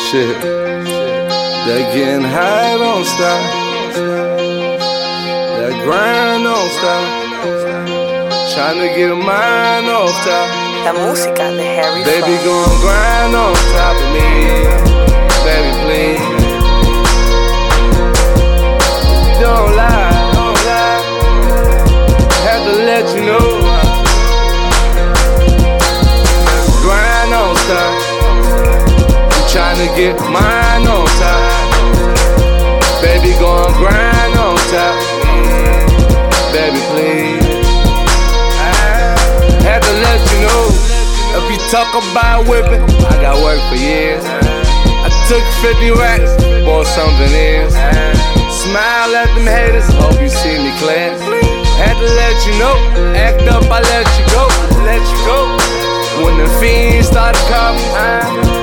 Shit, that getting high don't stop. That grind don't stop. Tryna get a mind off top. La música de Harry Baby, Fraud. gon' grind on top of me. Baby, please. Don't lie, don't lie. Have to let you know. Grind don't stop. Tryna get mine on top. Baby, gon' grind on top. Baby, please. I had to let you know. If you talk about whipping, I got work for years. I took 50 racks, bought something else. Smile at them haters, hope you see me clear. Had to let you know. Act up, I let you go. Let you go. When the fiends started coming,